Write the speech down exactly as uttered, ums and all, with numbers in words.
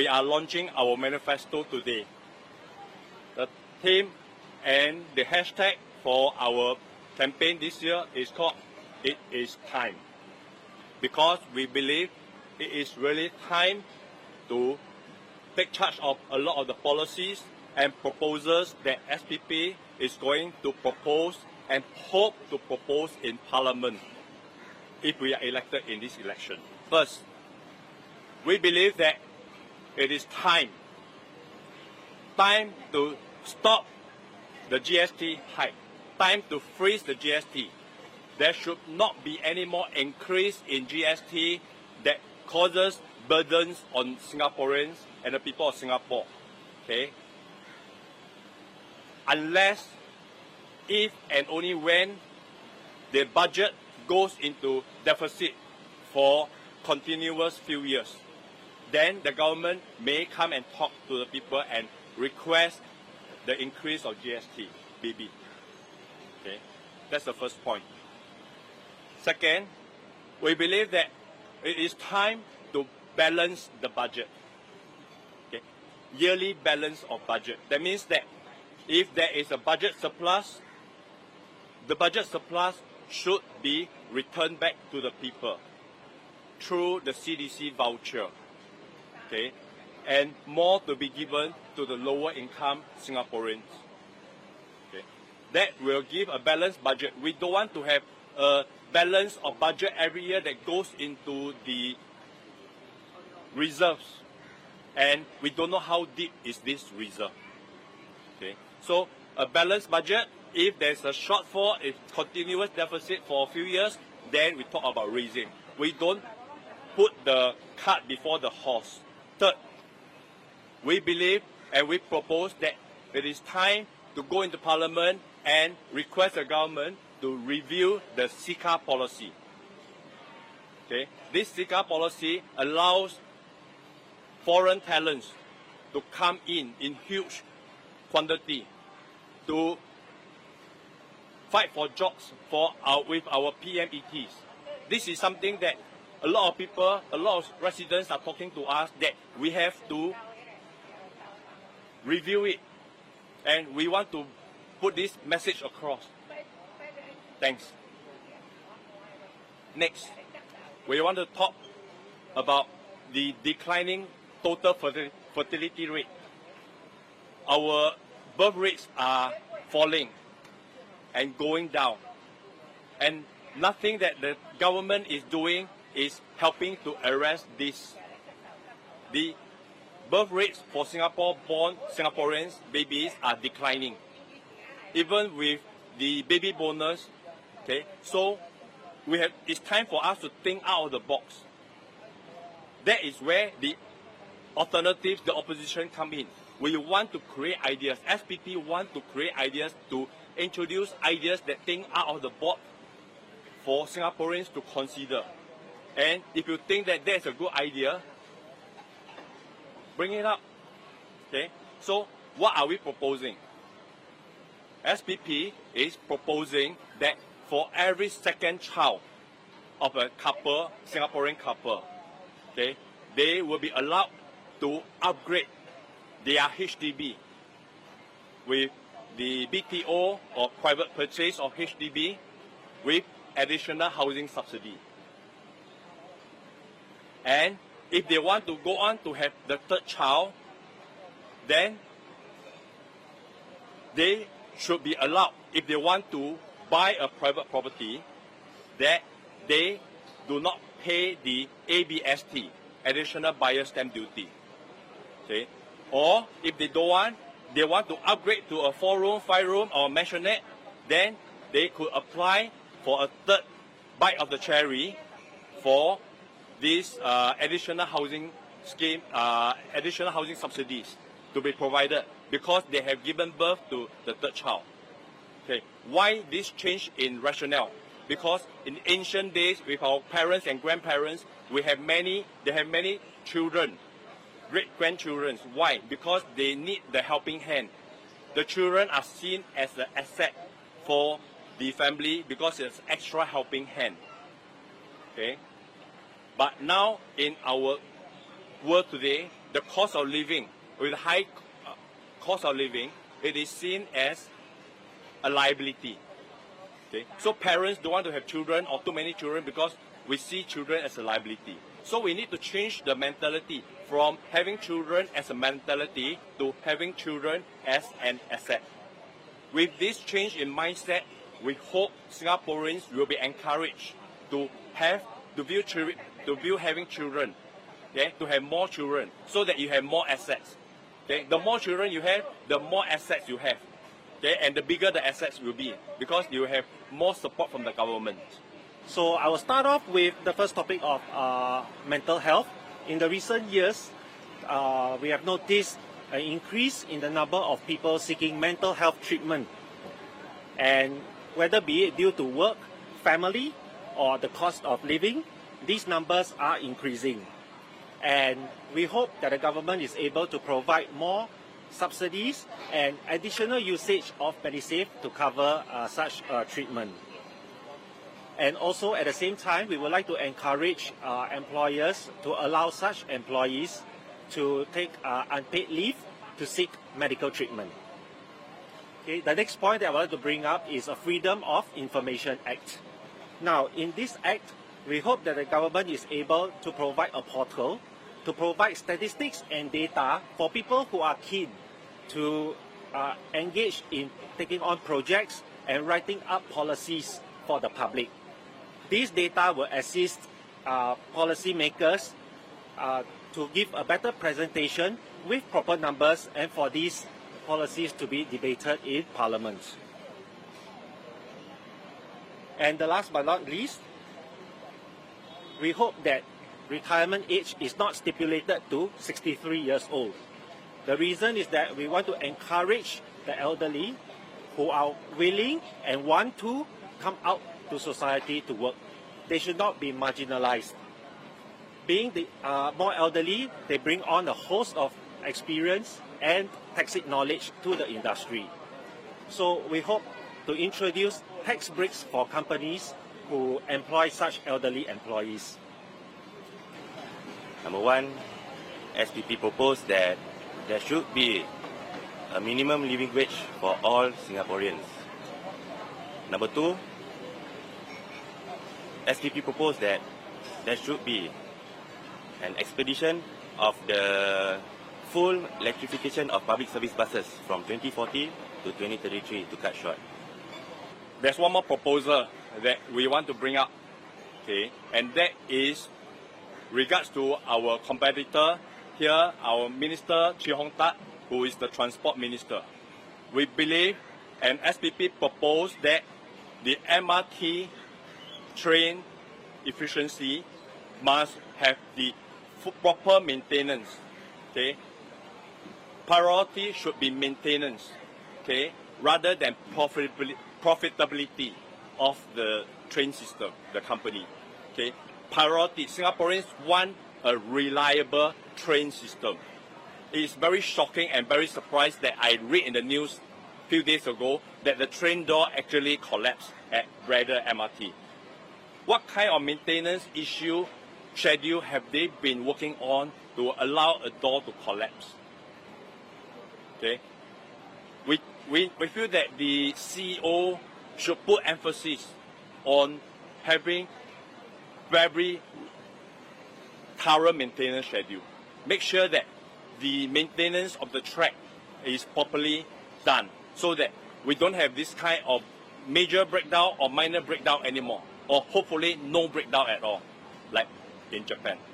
we are launching our manifesto today. The theme and the hashtag for our campaign this year is called "It is Time," because we believe it is really time to take charge of a lot of the policies and proposals that S P P is going to propose and hope to propose in Parliament if we are elected in this election. First, we believe that it is time, time to stop the G S T hike, time to freeze the G S T. There should not be any more increase in G S T that causes burdens on Singaporeans and the people of Singapore. Okay? Unless, if and only when the budget goes into deficit for continuous few years, then the government may come and talk to the people and request the increase of G S T, B B. Okay? That's the first point. Second, we believe that it is time to balance the budget. Okay? Yearly balance of budget. That means that if there is a budget surplus, the budget surplus should be returned back to the people through the C D C voucher. Okay? And more to be given to the lower income Singaporeans. Okay? That will give a balanced budget. We don't want to have a balance of budget every year that goes into the reserves. And we don't know how deep is this reserve. Okay? So a balanced budget, if there's a shortfall, a continuous deficit for a few years, then we talk about raising. We don't put the cart before the horse. Third, we believe and we propose that it is time to go into Parliament and request the government to review the SICA policy. Okay? This SICA policy allows foreign talents to come in in huge quantity to fight for jobs for our, with our P M E Ts. This is something that a lot of people, a lot of residents are talking to us that we have to review it, and we want to put this message across. Thanks. Next, we want to talk about the declining total fertility rate. Our birth rates are falling and going down, and nothing that the government is doing is helping to arrest this. The birth rates for Singapore-born Singaporeans babies are declining, even with the baby bonus. Okay, so we have. It's time for us to think out of the box. That is where the alternatives, the opposition, come in. We want to create ideas. S P P want to create ideas to introduce ideas that think out of the box for Singaporeans to consider. And if you think that that's a good idea, bring it up. Okay? So what are we proposing? S P P is proposing that for every second child of a couple, Singaporean couple, okay, they will be allowed to upgrade their H D B with the B T O or private purchase of H D B with additional housing subsidy. And if they want to go on to have the third child, then they should be allowed, if they want to buy a private property, that they do not pay the A B S T, additional buyer stamp duty. Okay? Or if they don't want, they want to upgrade to a four-room, five-room or maisonette, then they could apply for a third bite of the cherry for this uh, additional housing scheme, uh, additional housing subsidies to be provided because they have given birth to the third child. Okay, why this change in rationale? Because in ancient days, with our parents and grandparents, we have many, they have many children, great-grandchildren. Why? Because they need the helping hand. The children are seen as an asset for the family because it's extra helping hand. Okay? But now in our world today, the cost of living, with high uh, cost of living, it is seen as a liability. Okay? So parents don't want to have children or too many children because we see children as a liability. So we need to change the mentality from having children as a mentality to having children as an asset. With this change in mindset, we hope Singaporeans will be encouraged to have to view children, to view having children, okay, to have more children, so that you have more assets. Okay, the more children you have, the more assets you have. Okay, and the bigger the assets will be because you have more support from the government. So I will start off with the first topic of uh, mental health. In the recent years, uh, we have noticed an increase in the number of people seeking mental health treatment. And whether be it due to work, family, or the cost of living, these numbers are increasing. And we hope that the government is able to provide more subsidies and additional usage of MediSave to cover uh, such uh, treatment. And also at the same time, we would like to encourage uh, employers to allow such employees to take uh, unpaid leave to seek medical treatment. Okay, the next point that I want to bring up is a Freedom of Information Act. Now, in this act, we hope that the government is able to provide a portal to provide statistics and data for people who are keen to uh, engage in taking on projects and writing up policies for the public. These data will assist uh, policymakers uh, to give a better presentation with proper numbers and for these policies to be debated in Parliament. And the last but not least, we hope that retirement age is not stipulated to sixty-three years old. The reason is that we want to encourage the elderly who are willing and want to come out to society to work. They should not be marginalized. Being the uh, more elderly, they bring on a host of experience and tacit knowledge to the industry. So we hope to introduce tax breaks for companies who employ such elderly employees. Number one, S P P proposed that there should be a minimum living wage for all Singaporeans. Number two, S P P proposed that there should be an expedition of the full electrification of public service buses from twenty forty to twenty thirty-three to cut short. There's one more proposal that we want to bring up, okay, and that is regards to our competitor here, our Minister Chee Hong Tat, who is the Transport Minister. We believe, and S P P proposed that the M R T train efficiency must have the proper maintenance. Okay, priority should be maintenance. Okay, rather than profitability. profitability of the train system, the company. Okay, priority. Singaporeans want a reliable train system. It is very shocking and very surprised that I read in the news a few days ago that the train door actually collapsed at Braddell M R T. What kind of maintenance issue schedule have they been working on to allow a door to collapse? Okay, we We, we feel that the C E O should put emphasis on having very thorough maintenance schedule. Make sure that the maintenance of the track is properly done so that we don't have this kind of major breakdown or minor breakdown anymore, or hopefully no breakdown at all, like in Japan.